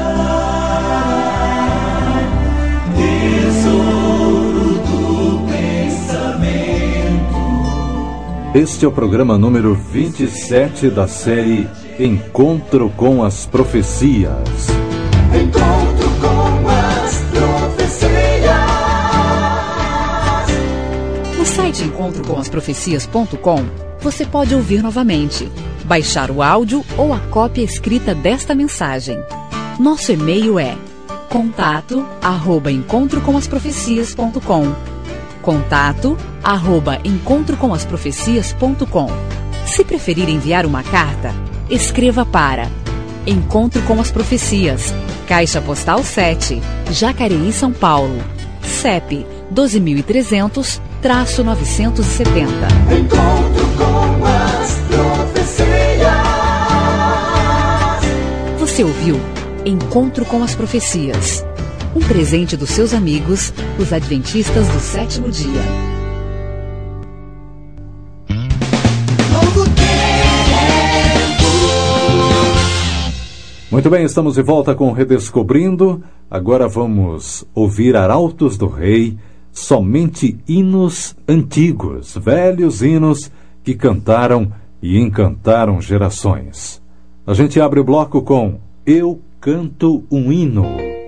tesouro do pensamento. Este é o programa número vinte e sete da série Encontro com as Profecias. Encontro com as Profecias. No site encontro com as profecias ponto com, você pode ouvir novamente, baixar o áudio ou a cópia escrita desta mensagem. Nosso e-mail é contato arroba encontro com as profecias ponto com. Contato arroba encontro com as profecias ponto com. Se preferir enviar uma carta, escreva para Encontro com as Profecias, Caixa Postal sete, Jacareí, São Paulo, C E P doze mil e trezentos, novecentos e setenta. Encontro com as Profecias. Você ouviu Encontro com as Profecias, um presente dos seus amigos, os Adventistas do Sétimo Dia. Muito bem, estamos de volta com Redescobrindo. Agora vamos ouvir Arautos do Rei, somente hinos antigos, velhos hinos que cantaram e encantaram gerações. A gente abre o bloco com Eu Canto um Hino.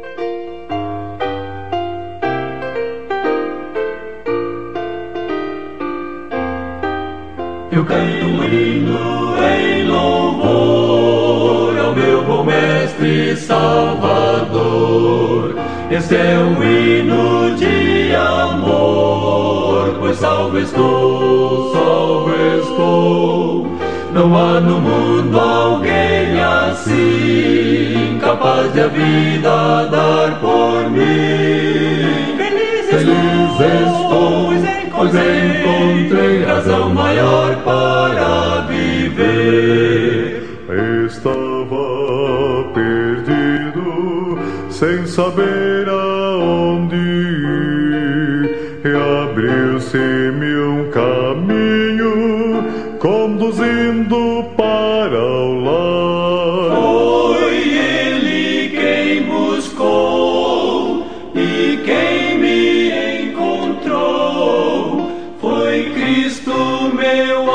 Eu canto um hino em louvor ao meu bom mestre Salvador. Este é um hino de amor, pois salvo estou, salvo estou. Não há no mundo alguém assim, capaz de a vida dar por mim. Feliz, Feliz estou, pois encontrei razão maior para viver. Estava perdido, sem saber aonde ir, e abriu-se-me um caminho, conduzindo para o lar. Foi ele quem buscou e quem me encontrou. Foi Cristo, meu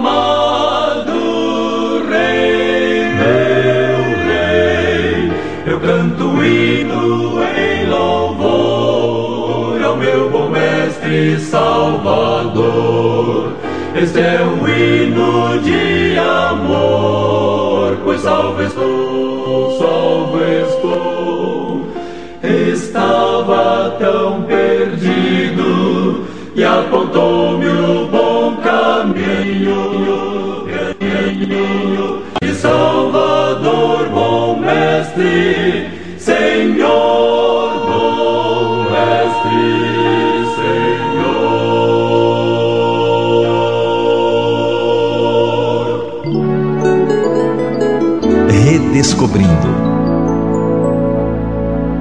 amado Rei, meu Rei. Eu canto um hino em louvor ao meu bom mestre Salvador. Este é um hino de amor, pois salvo estou, salvo estou. Estava tão perdido e apontou-me o bom caminho, caminho de Salvador, bom mestre, Senhor, bom mestre, Redescobrindo.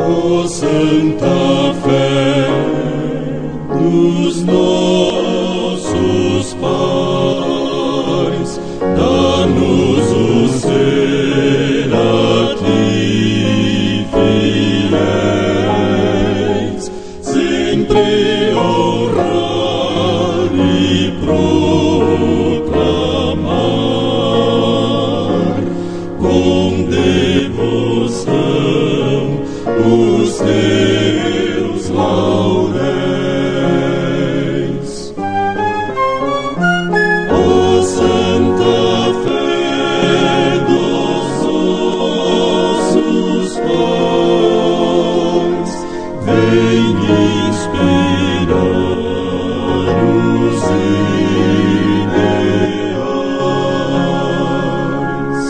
Oh, santa fé dos nossos pais, dá-nos o ser a ti fiéis, sempre honrar e proclamar com devoção os teus lauréis. Ó santa fé dos nossos pais, vem inspirar os ideais.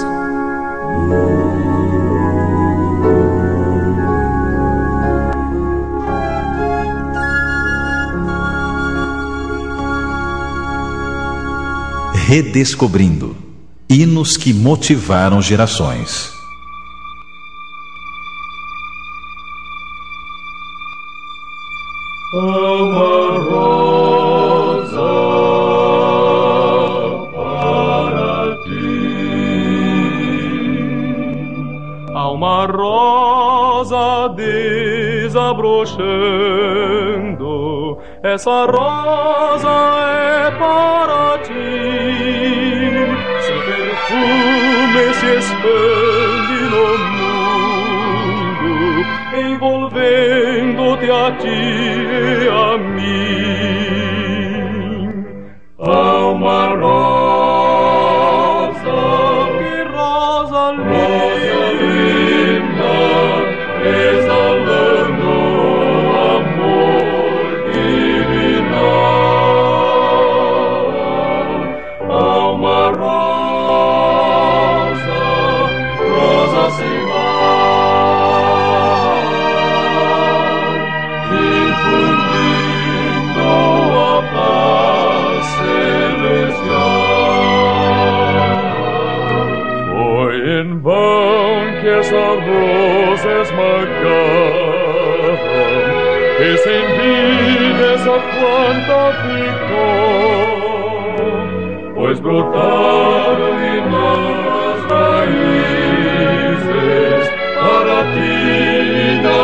Redescobrindo hinos que motivaram gerações. Uma rosa para ti, há uma rosa desabrochando, essa rosa é para ti. Seu perfume se expande no mundo, envolvendo-te a ti e a mim. há uma rosa, Que rosa linda, exalando amor divinal. Há uma rosa, rosa sem mar, infundindo a paz celestial. Foi em vão que essa rosa esmagavam, que sem vida essa planta ficou, Pois brotaram em nós raízes, para ti ainda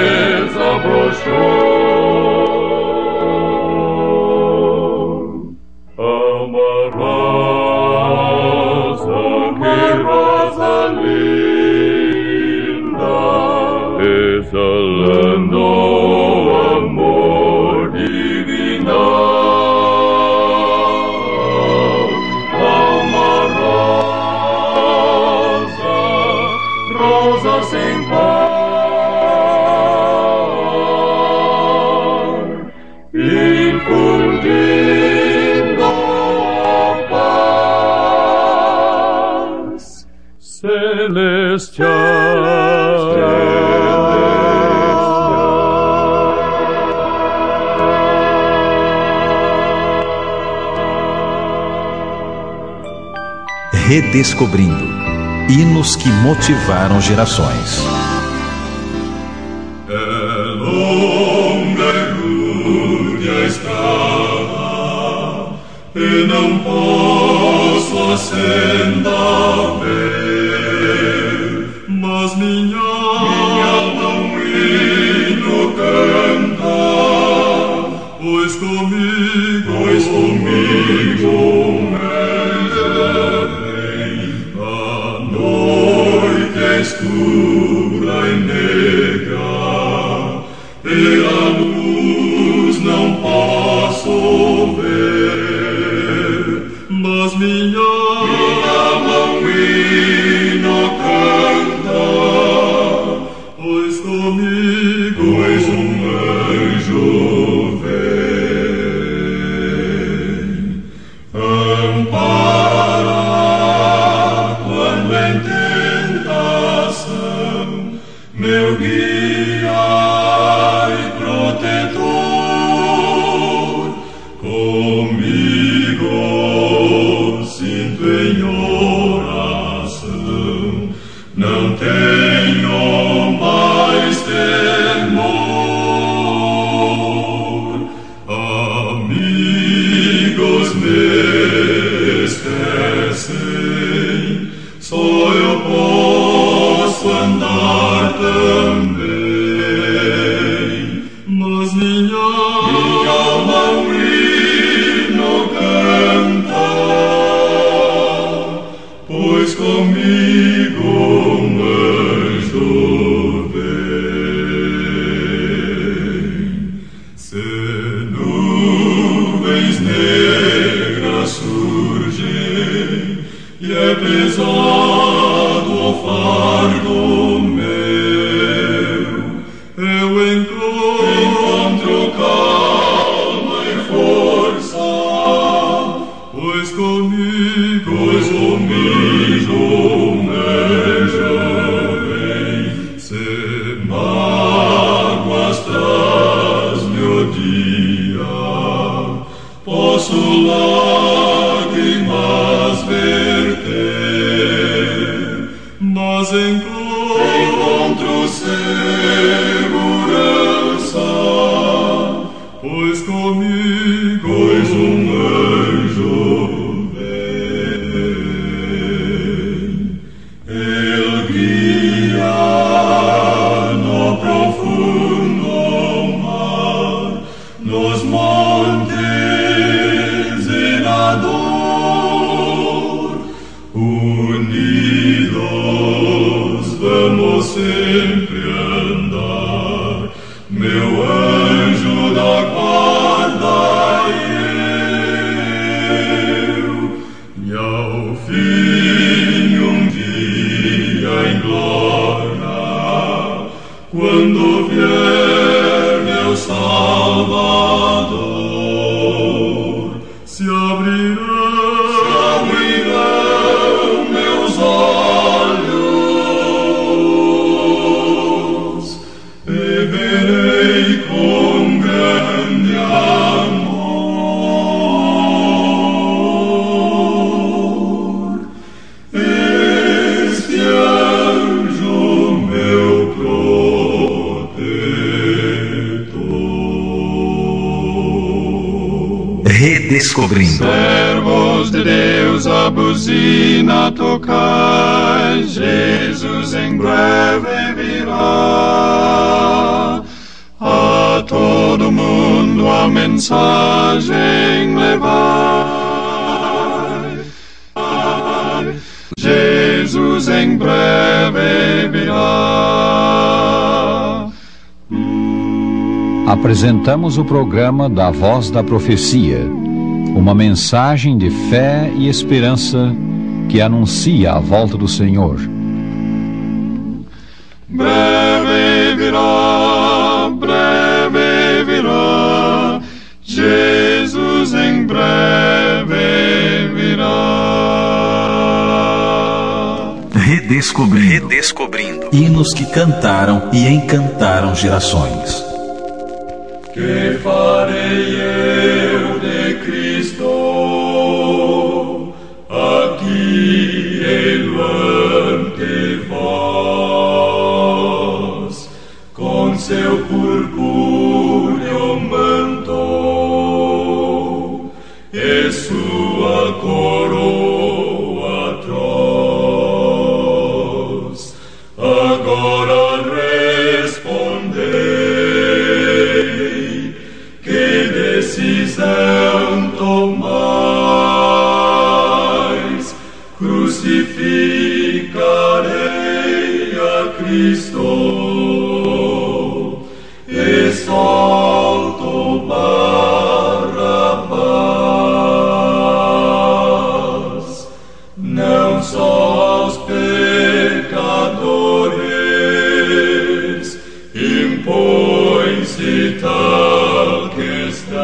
desabrochou. Há uma rosa, que rosa linda, exalando amor divinal. Há uma rosa, rosa sem par, infundindo a paz Redescobrindo hinos que motivaram gerações. É longa e rude a estrada, e não posso a senda ver, mas minha, minha mão hino canta, pois comigo, pois comigo a noite é escura e negra, e a luz não posso ver, mas minha, minha mão hino canta, pois comigo, pois um anjo vem, ampara quando em tentação, meu guia e protetor, comigo sinto em oração, não tenho mais temor. águas traz-me o dia, posso lágrimas verter, mas encontro segurança, pois comigo, pois um anjo vem, ele guia no profundo mar, nos montes e na dor, unidos vamos sempre andar, meu anjo da guarda e eu, e ao fim um dia em glória, quando vier meu Salvador, se abrirão, se abrirão meus olhos e verei com grande amor este anjo meu protetor. Redescobrindo. Servos de Deus, a buzina tocai, Jesus em breve virá. A todo mundo a mensagem levai, Jesus em breve virá. Apresentamos o programa da Voz da Profecia, uma mensagem de fé e esperança que anuncia a volta do Senhor. Breve virá, breve virá, Jesus em breve virá. Redescobrindo. Redescobrindo. Hinos que cantaram e encantaram gerações. Que farei eu de Cristo aqui ante vós, com seu purpúreo manto e sua coroa atroz, agora respondei, que decisão tomais, crucificarei a Cristo e solto Barrabás, não só aos pecadores impõe-se tal questão.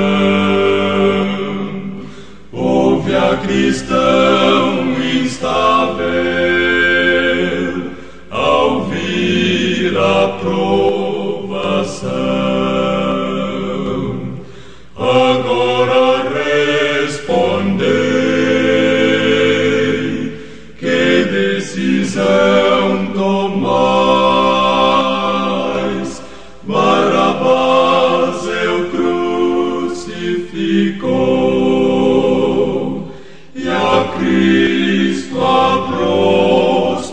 Ouve a cristão instável ao vir a provação, agora respondei, que decisão tomais, Barrabás eu crucificou e a Cristo apros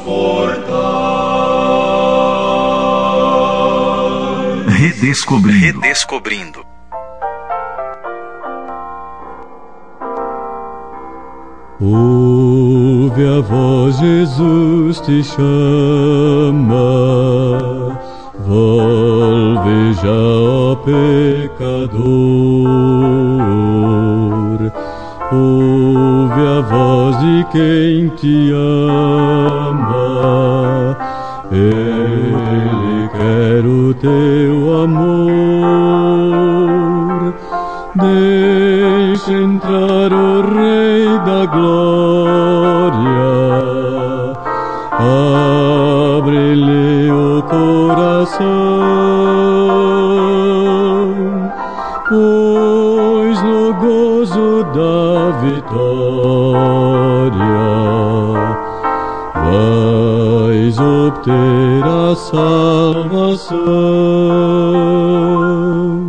portais. Redescobrindo. Redescobrindo. Ouve a voz, Jesus te chama, volve já, ó pecador. Ouve a voz de quem te ama, Ele quer o teu amor. Deixa entrar o Rei da Glória, abre-lhe o coração, pois no gozo da vitória vais obter a salvação.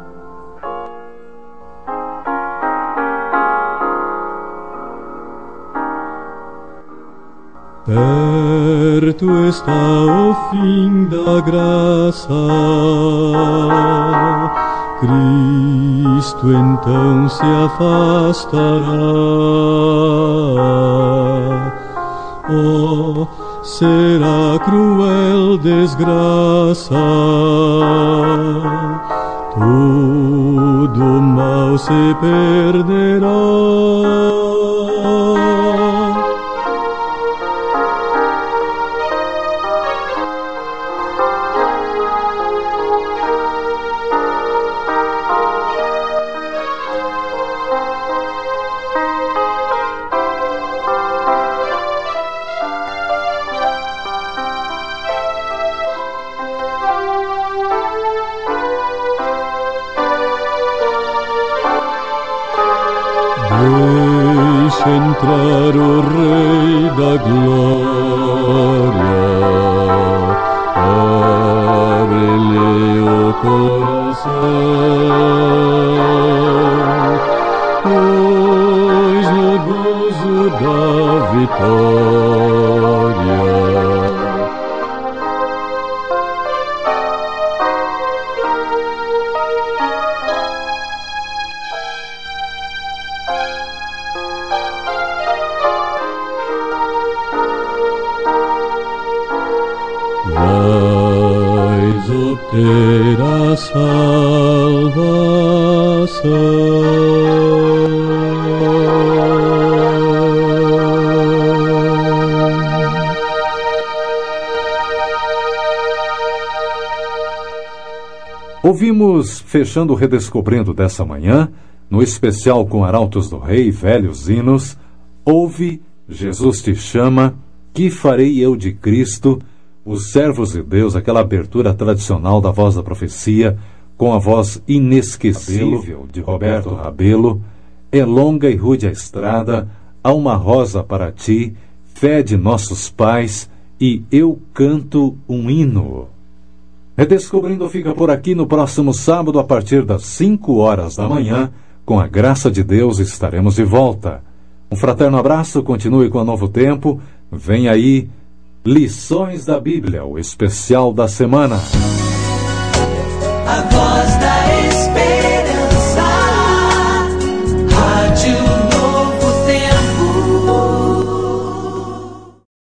Perto está o fim da graça, Cristo então se afastará. Oh, será cruel desgraça, todo mal se perderá. Deixa entrar o Rei da Glória, abre-lhe o coração, pois no gozo da vitória vais obter a salvação. Ouvimos, fechando o Redescobrindo dessa manhã, no especial com Arautos do Rei, Velhos Hinos, ouve, Jesus te chama, que farei eu de Cristo, os servos de Deus, aquela abertura tradicional da Voz da Profecia, com a voz inesquecível de Roberto Rabelo. É longa e rude a estrada, há uma rosa para ti, fé de nossos pais, e eu canto um hino. Redescobrindo fica por aqui. No próximo sábado, a partir das cinco horas da manhã, com a graça de Deus, estaremos de volta. Um fraterno abraço, continue com a Novo Tempo. Vem aí Lições da Bíblia, o especial da semana. A voz